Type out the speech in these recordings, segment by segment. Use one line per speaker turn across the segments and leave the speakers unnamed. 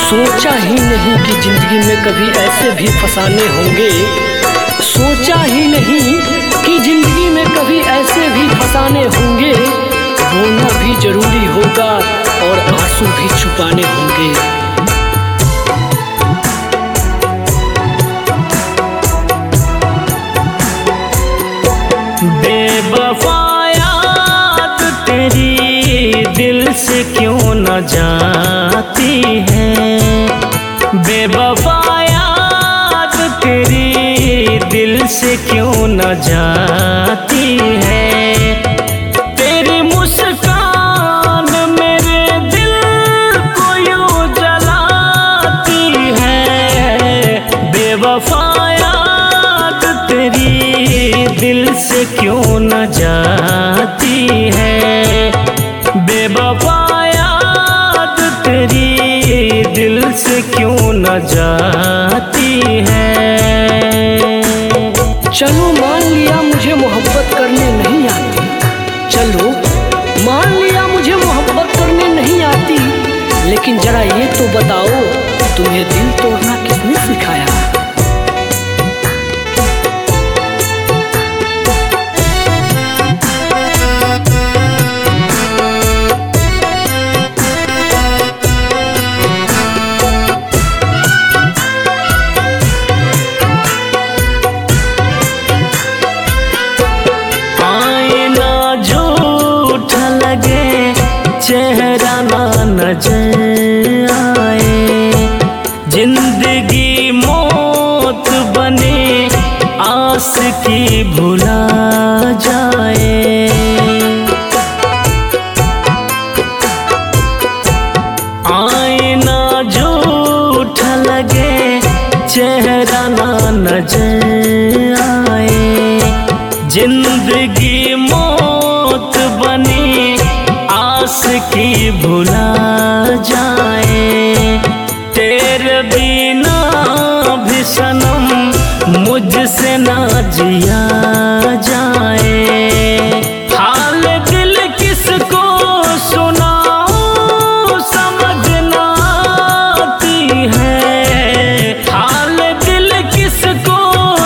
सोचा ही नहीं कि जिंदगी में कभी ऐसे भी फसाने होंगे। सोचा ही नहीं कि जिंदगी में कभी ऐसे भी फसाने होंगे। रोना भी जरूरी होगा और आंसू भी छुपाने होंगे।
बेवफा याद तेरी दिल से क्यों न जाती है। बेवफा याद तेरी दिल से क्यों न जाती है। तेरी मुस्कान मेरे दिल को यूं जलाती है। बेवफा याद तेरी दिल से क्यों न जाती है। बेवफा याद तेरी दिल से क्यों न जाती है।
चलो मान लिया मुझे मोहब्बत करने नहीं आती। चलो मान लिया मुझे मोहब्बत करने नहीं आती। लेकिन जरा ये तो बताओ, तुम्हें दिल तोड़ना किसने सिखाया।
चेहरा ना नजर आए। जिंदगी मौत बने आस की भुला जाए। आईना झूठा लगे चेहरा ना नजर आए। जिंदगी मौत बनी आस की भुला जाए। तेरे बिना भी सनम मुझसे ना जिया जाए। हाल दिल किसको सुनाऊं समझ ना आती है। हाल दिल किसको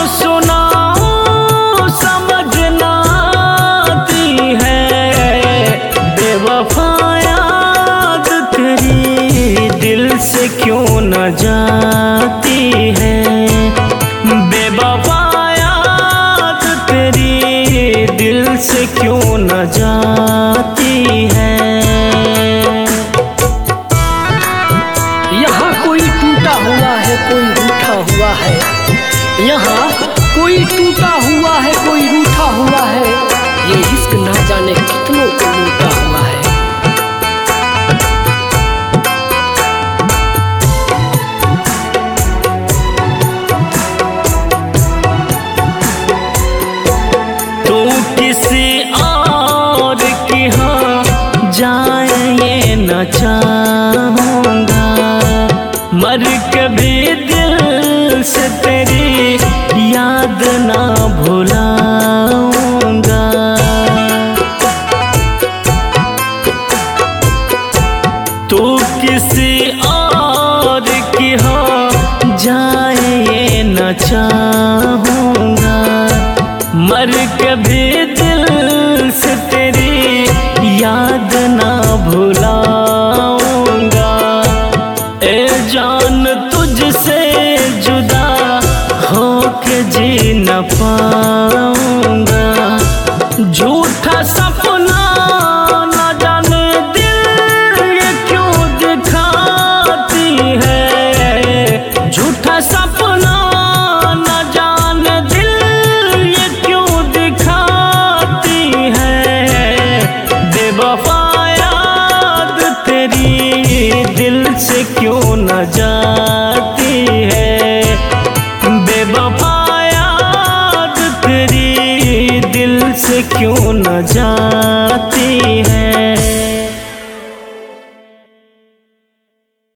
सुनाऊं समझ ना आती है। बेवफा याद तेरी दिल से क्यों न जाती है। बेवफा याद तेरी दिल से क्यों न जाती है।
यहाँ कोई टूटा हुआ है, कोई रूठा हुआ है। यहाँ कोई टूटा हुआ है, कोई रूठा हुआ है। ये इश्क ना जाने कितनों को लूटा हुआ है।
तू किसी और की हाँ जाए ये न चाहूँगा। मर कभी दिल से तेरी याद ना भुलाऊँगा। तू किसी और की हाँ जाए ये न चाहूँगा। मर कभी दिल से तेरी याद ना भुलाऊँगा। ए जान तुझसे जुदा होके जी न पाऊँगा। झूठा सपना न जाने दिल ये क्यों दिखाती है। झूठा सपना न जाने दिल ये क्यों दिखाती है। बेवफा याद तेरी दिल से क्यों न जाती है। बेवफा याद तेरी दिल से क्यों न जाती है।